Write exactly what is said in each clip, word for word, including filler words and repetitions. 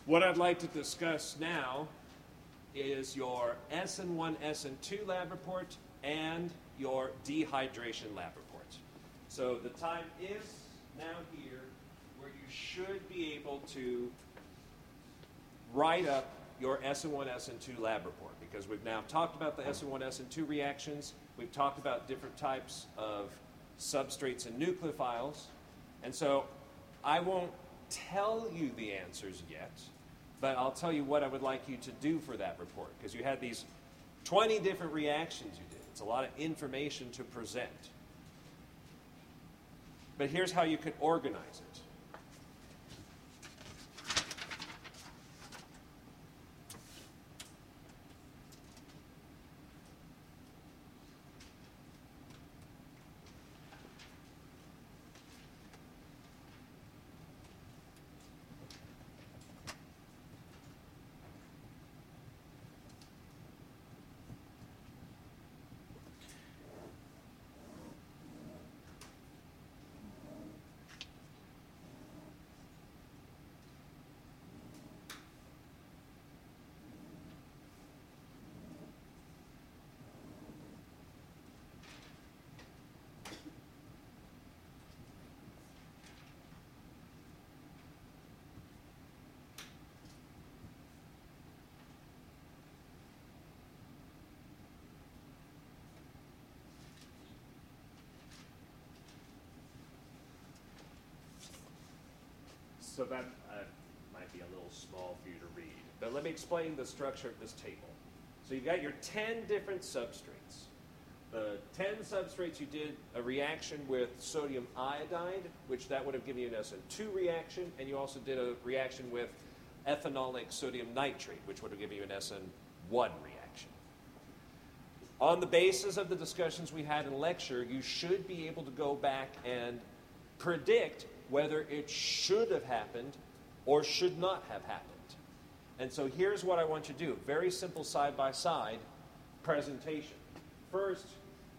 What I'd like to discuss now is your S N one, S N two lab report and your dehydration lab report. So the time is now here where you should be able to write up your S N one, S N two lab report, because we've now talked about the S N one, S N two reactions. We've talked about different types of substrates and nucleophiles. And so I won't tell you the answers yet, but I'll tell you what I would like you to do for that report, because you had these twenty different reactions you did. It's a lot of information to present. But here's how you could organize it. So that uh, might be a little small for you to read, but let me explain the structure of this table. So you've got your ten different substrates. The ten substrates, you did a reaction with sodium iodide, which that would have given you an S N two reaction, and you also did a reaction with ethanolic sodium nitrate, which would have given you an S N one reaction. On the basis of the discussions we had in lecture, you should be able to go back and predict whether it should have happened or should not have happened. And so here's what I want you to do. Very simple side-by-side presentation. First,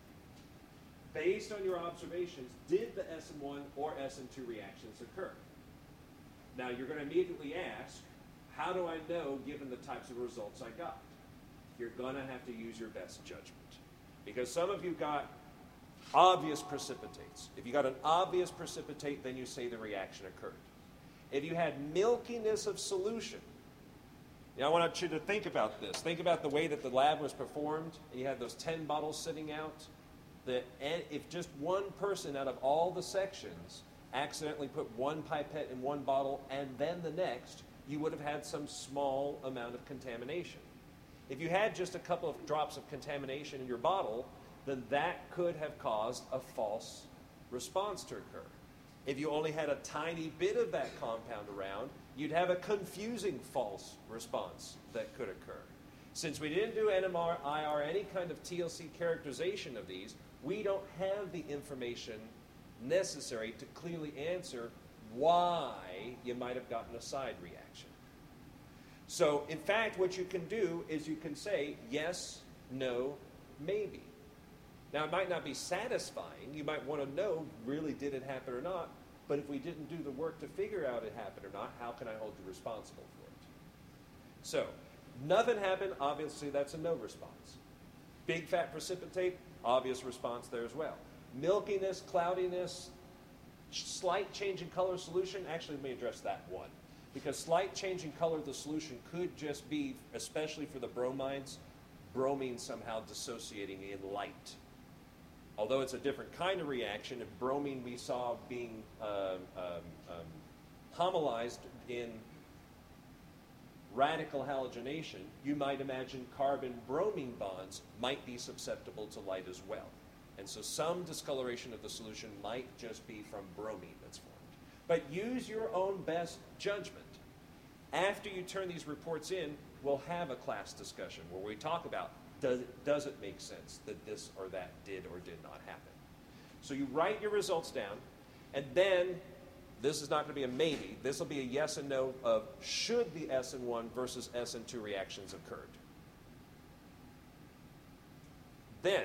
based on your observations, did the S N one or S N two reactions occur? Now you're going to immediately ask, how do I know given the types of results I got? You're going to have to use your best judgment. Because some of you got obvious precipitates. If you got an obvious precipitate, then you say the reaction occurred. If you had milkiness of solution, now I want you to think about this. Think about the way that the lab was performed. You had those ten bottles sitting out. That if just one person out of all the sections accidentally put one pipette in one bottle and then the next, you would have had some small amount of contamination. If you had just a couple of drops of contamination in your bottle, then that could have caused a false response to occur. If you only had a tiny bit of that compound around, you'd have a confusing false response that could occur. Since we didn't do N M R, I R, any kind of T L C characterization of these, we don't have the information necessary to clearly answer why you might have gotten a side reaction. So, in fact, what you can do is you can say yes, no, maybe. Now, it might not be satisfying. You might want to know, really, did it happen or not? But if we didn't do the work to figure out it happened or not, how can I hold you responsible for it? So, nothing happened. Obviously, that's a no response. Big fat precipitate, obvious response there as well. Milkiness, cloudiness, slight change in color solution. Actually, let me address that one. Because slight change in color of the solution could just be, especially for the bromides, bromine somehow dissociating in light. Although it's a different kind of reaction, if bromine we saw being uh, um, um, homolyzed in radical halogenation, you might imagine carbon-bromine bonds might be susceptible to light as well. And so some discoloration of the solution might just be from bromine that's formed. But use your own best judgment. After you turn these reports in, we'll have a class discussion where we talk about Does it, does it make sense that this or that did or did not happen? So you write your results down, and then this is not going to be a maybe. This will be a yes and no of should the S N one versus S N two reactions occurred. Then,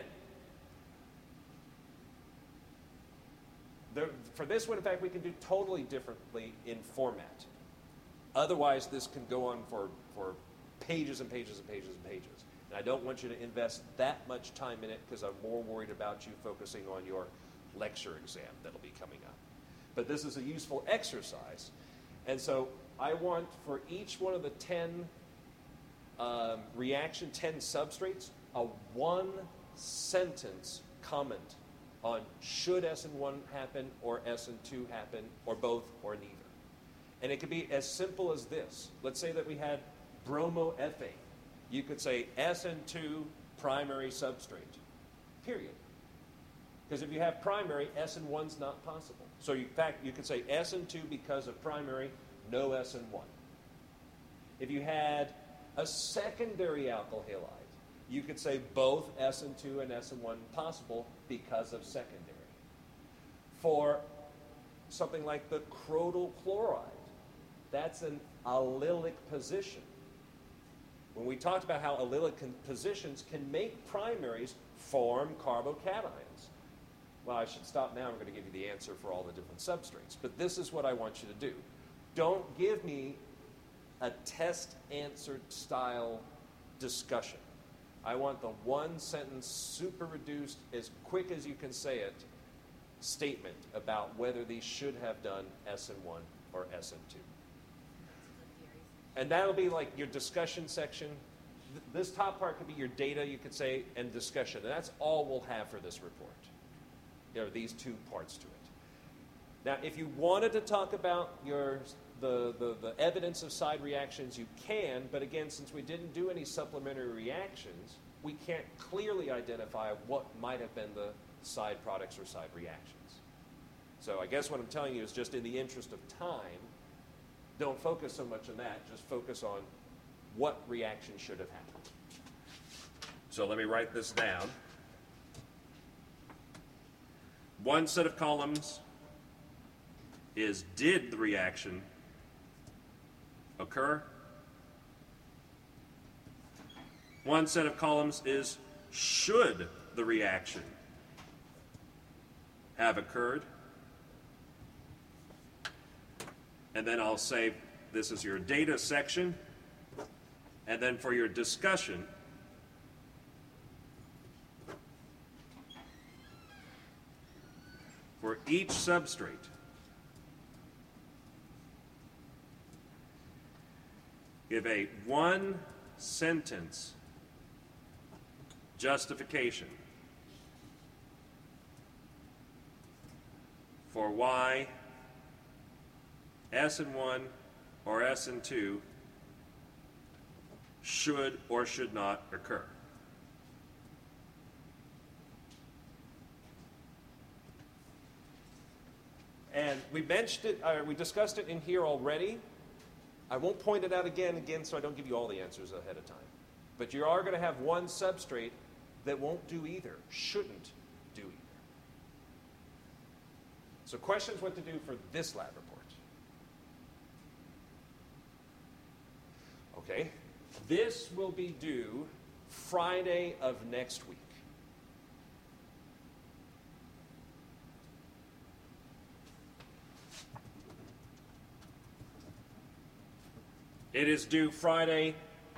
the, for this one, in fact, we can do totally differently in format. Otherwise, this can go on for, for pages and pages and pages and pages. And I don't want you to invest that much time in it because I'm more worried about you focusing on your lecture exam that'll be coming up. But this is a useful exercise. And so I want for each one of the ten um, reaction, ten substrates, a one sentence comment on should S N one happen or S N two happen or both or neither. And it could be as simple as this. Let's say that we had bromoethane. You could say S N two primary substrate, period. Because if you have primary, S N one's not possible. So in fact, you could say S N two because of primary, no S N one. If you had a secondary alkyl halide, you could say both S N two and S N one possible because of secondary. For something like the crotyl chloride, that's an allylic position. When we talked about how allylic positions can make primaries form carbocations. Well, I should stop now. I'm going to give you the answer for all the different substrates. But this is what I want you to do. Don't give me a test answer style discussion. I want the one sentence, super reduced, as quick as you can say it, statement about whether these should have done S N one or S N two. And that'll be like your discussion section. Th- this top part could be your data, you could say, and discussion. And that's all we'll have for this report. There are these two parts to it. Now, if you wanted to talk about your the, the, the evidence of side reactions, you can. But again, since we didn't do any supplementary reactions, we can't clearly identify what might have been the side products or side reactions. So I guess what I'm telling you is just in the interest of time, don't focus so much on that. Just focus on what reaction should have happened. So let me write this down. One set of columns is did the reaction occur? One set of columns is should the reaction have occurred? And then I'll say this is your data section. And then for your discussion, for each substrate, give a one sentence justification for why S N one or S N two should or should not occur. And we mentioned it, uh, we discussed it in here already. I won't point it out again, again, so I don't give you all the answers ahead of time. But you are going to have one substrate that won't do either, shouldn't do either. So questions what to do for this lab report. Okay, this will be due Friday of next week. It is due Friday,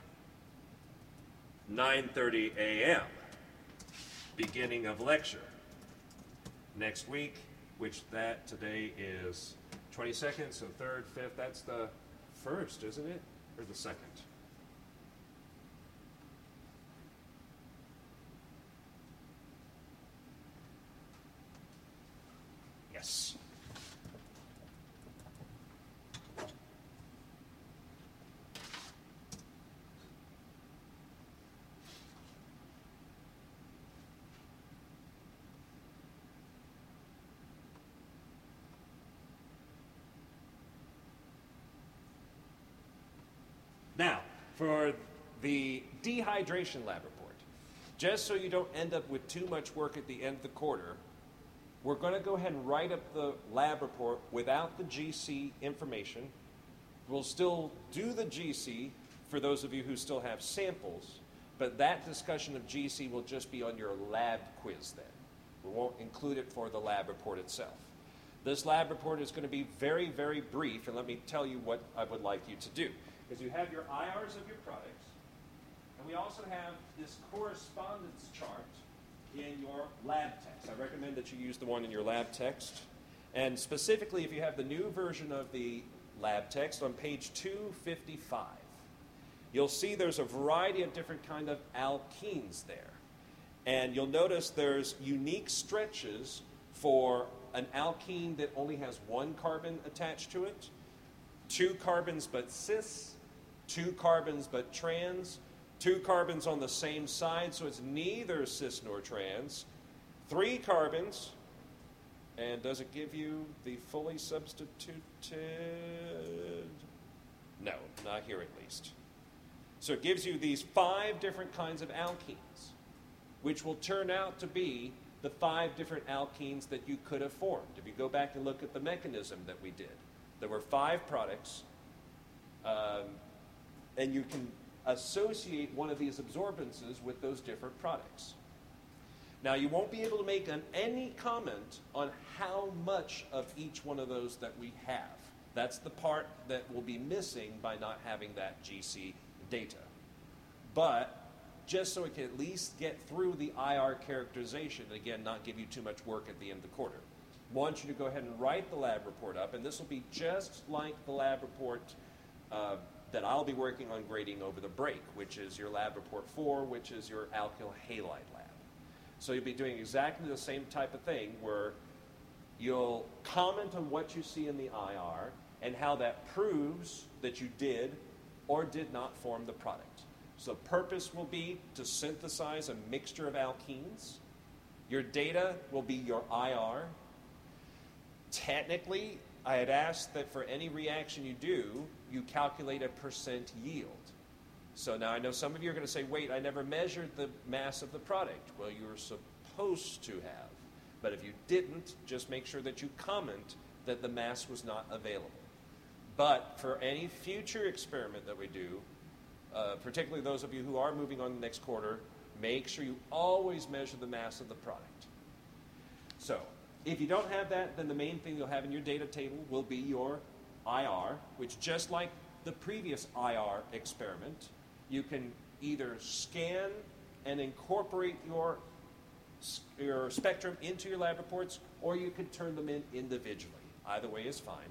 nine thirty a m, beginning of lecture. Next week, which that today is twenty-second, so third, fifth, that's the first, isn't it? Or the second? Yes. Now, for the dehydration lab report, just so you don't end up with too much work at the end of the quarter, we're going to go ahead and write up the lab report without the G C information. We'll still do the G C for those of you who still have samples, but that discussion of G C will just be on your lab quiz then. We won't include it for the lab report itself. This lab report is going to be very, very brief, and let me tell you what I would like you to do. Because you have your I Rs of your products, and we also have this correspondence chart in your lab text. I recommend that you use the one in your lab text. And specifically, if you have the new version of the lab text on page two fifty-five, you'll see there's a variety of different kind of alkenes there. And you'll notice there's unique stretches for an alkene that only has one carbon attached to it, two carbons but cis, two carbons but trans, two carbons on the same side, so it's neither cis nor trans, three carbons, and does it give you the fully substituted? No, not here at least. So it gives you these five different kinds of alkenes, which will turn out to be the five different alkenes that you could have formed. If you go back and look at the mechanism that we did, there were five products, um, and you can associate one of these absorbances with those different products. Now, you won't be able to make an, any comment on how much of each one of those that we have. That's the part that will be missing by not having that G C data. But just so we can at least get through the I R characterization, and again, not give you too much work at the end of the quarter, I want you to go ahead and write the lab report up, and this will be just like the lab report uh, that I'll be working on grading over the break, which is your lab report four, which is your alkyl halide lab. So you'll be doing exactly the same type of thing where you'll comment on what you see in the I R and how that proves that you did or did not form the product. So the purpose will be to synthesize a mixture of alkenes. Your data will be your I R. Technically, I had asked that for any reaction you do, you calculate a percent yield. So now I know some of you are going to say, wait, I never measured the mass of the product. Well, you were supposed to have. But if you didn't, just make sure that you comment that the mass was not available. But for any future experiment that we do, uh, particularly those of you who are moving on the next quarter, make sure you always measure the mass of the product. So if you don't have that, then the main thing you'll have in your data table will be your I R, which just like the previous I R experiment, you can either scan and incorporate your, your spectrum into your lab reports, or you can turn them in individually. Either way is fine.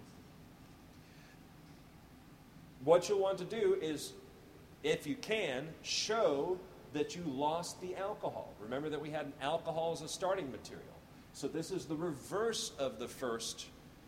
What you'll want to do is, if you can, show that you lost the alcohol. Remember that we had an alcohol as a starting material. So this is the reverse of the first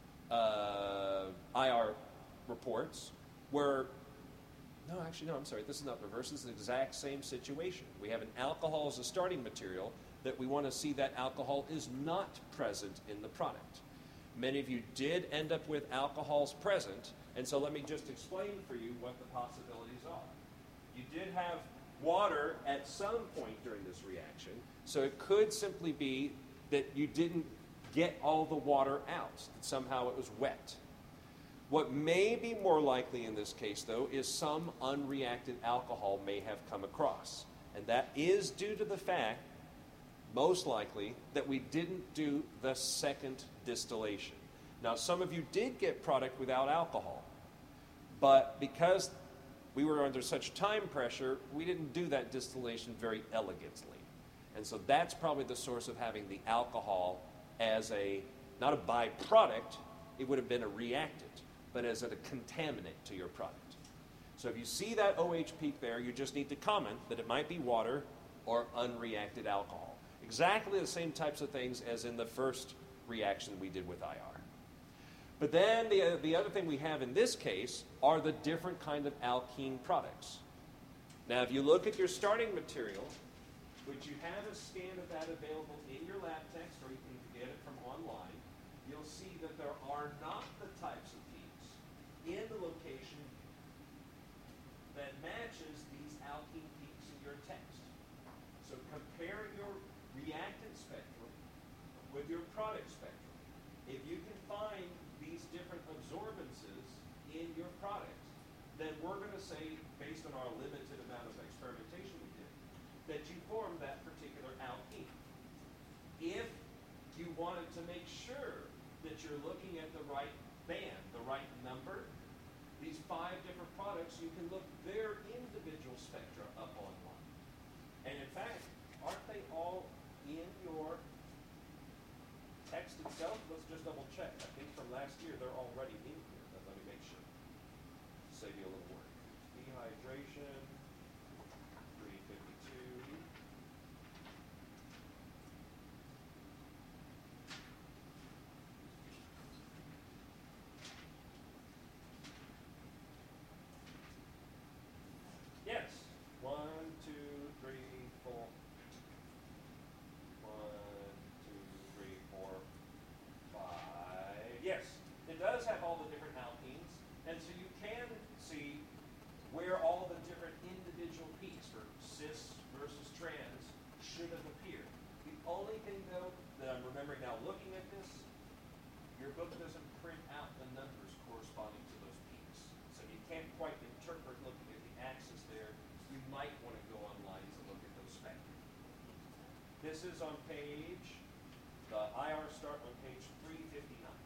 uh, I R reports, where, no, actually, no, I'm sorry, this is not reverse. This is the exact same situation. We have an alcohol as a starting material that we want to see that alcohol is not present in the product. Many of you did end up with alcohols present, and so let me just explain for you what the possibilities are. You did have water at some point during this reaction, so it could simply be that you didn't get all the water out, that somehow it was wet. What may be more likely in this case, though, is some unreacted alcohol may have come across. And that is due to the fact, most likely, that we didn't do the second distillation. Now, some of you did get product without alcohol, but because we were under such time pressure, we didn't do that distillation very elegantly. And so that's probably the source of having the alcohol as a, not a byproduct, it would have been a reactant, but as a contaminant to your product. So if you see that O H peak there, you just need to comment that it might be water or unreacted alcohol. Exactly the same types of things as in the first reaction we did with I R. But then the, uh, the other thing we have in this case are the different kind of alkene products. Now if you look at your starting material, which you have a scan of that available in your lab text, or you can get it from online, you'll see that there are not the types of peaks in the location that matches these alkene peaks in your text. So compare your reactant spectrum with your product spectrum. If you can find these different absorbances in your product, then we're going to say, based on our limited amount of experimentation we did, that you formed that particular alkene. If you wanted to make sure that you're looking at the right band, the right number. These five different products, you can look their individual spectra up online. And in fact, aren't they all in your text itself? Let's just double check. I think from last year they're already in here, but let me make sure. Save you a little work. Dehydration, three fifty-two. Yes. One, two, three, four. One, two, three, four, five. Yes, it does have all the different alkenes, and so you can see where all the different individual peaks for cis versus trans should have appeared. The only thing, though, that I'm remembering now looking at this, your book doesn't print out the numbers corresponding to those peaks. So you can't quite interpret looking at the axis there. You might want to go online to look at those spectra. This is on page, the I R start on page three fifty-nine.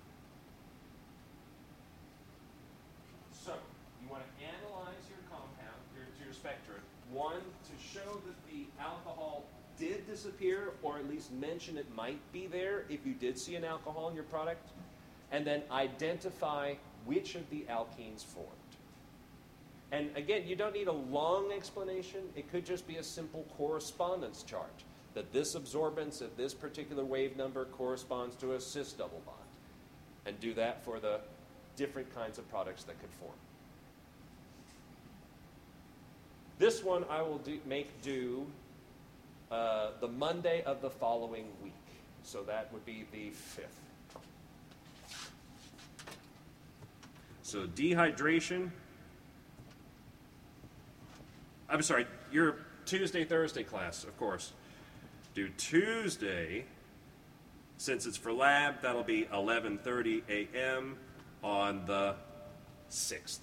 So, you want to analyze your compound, your, your spectra, one, to show that the alcohol did disappear, or at least mention it might be there if you did see an alcohol in your product, and then identify which of the alkenes formed. And again, you don't need a long explanation. It could just be a simple correspondence chart, that this absorbance at this particular wave number corresponds to a cis double bond, and do that for the different kinds of products that could form. This one I will do, make due uh, the Monday of the following week. So that would be the fifth. So dehydration. I'm sorry, your Tuesday, Thursday class, of course. Do Tuesday, since it's for lab, that'll be eleven thirty a m on the sixth.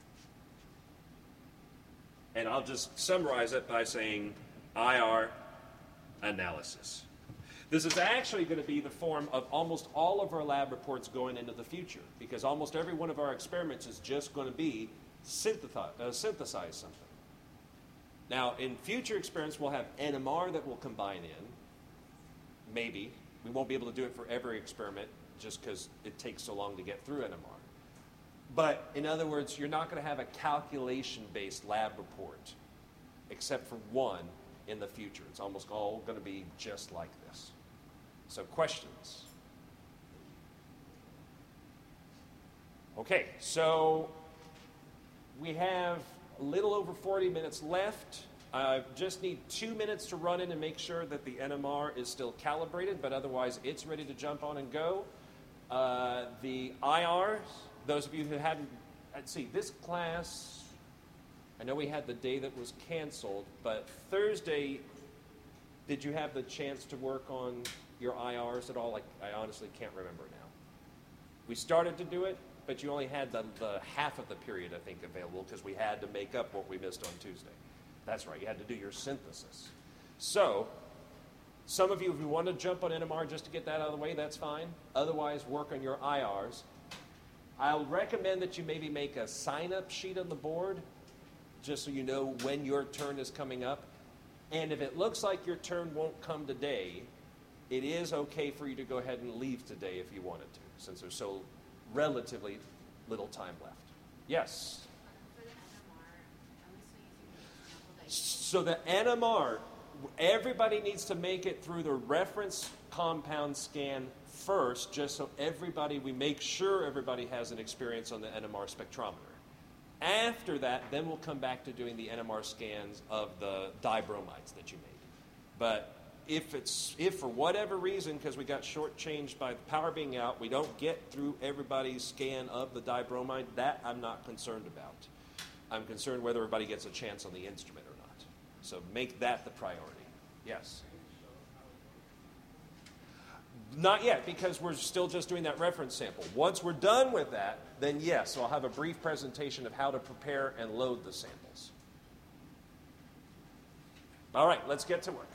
And I'll just summarize it by saying I R analysis. This is actually going to be the form of almost all of our lab reports going into the future, because almost every one of our experiments is just going to be synthesize, uh, synthesize something. Now, in future experiments, we'll have N M R that will combine in. Maybe. We won't be able to do it for every experiment just because it takes so long to get through N M R. But in other words, you're not going to have a calculation-based lab report, except for one in the future. It's almost all going to be just like this. So questions? Okay, so we have a little over forty minutes left. I just need two minutes to run in and make sure that the N M R is still calibrated, but otherwise it's ready to jump on and go. Uh, the I Rs, those of you who hadn't, let's see, this class, I know we had the day that was canceled, but Thursday, did you have the chance to work on your I Rs at all? Like, I honestly can't remember now. We started to do it, but you only had the, the half of the period, I think, available because we had to make up what we missed on Tuesday. That's right, you had to do your synthesis. So, some of you, if you want to jump on N M R just to get that out of the way, that's fine. Otherwise, work on your I Rs. I'll recommend that you maybe make a sign-up sheet on the board, just so you know when your turn is coming up. And if it looks like your turn won't come today, it is okay for you to go ahead and leave today if you wanted to, since there's so relatively little time left. Yes? So the N M R, everybody needs to make it through the reference compound scan first, just so everybody, we make sure everybody has an experience on the N M R spectrometer. After that, then we'll come back to doing the N M R scans of the dibromides that you made. But if it's, if for whatever reason, because we got shortchanged by the power being out, we don't get through everybody's scan of the dibromide, that I'm not concerned about. I'm concerned whether everybody gets a chance on the instrument or not. So make that the priority. Yes? Not yet, because we're still just doing that reference sample. Once we're done with that, then yes, so I'll have a brief presentation of how to prepare and load the samples. All right, let's get to work.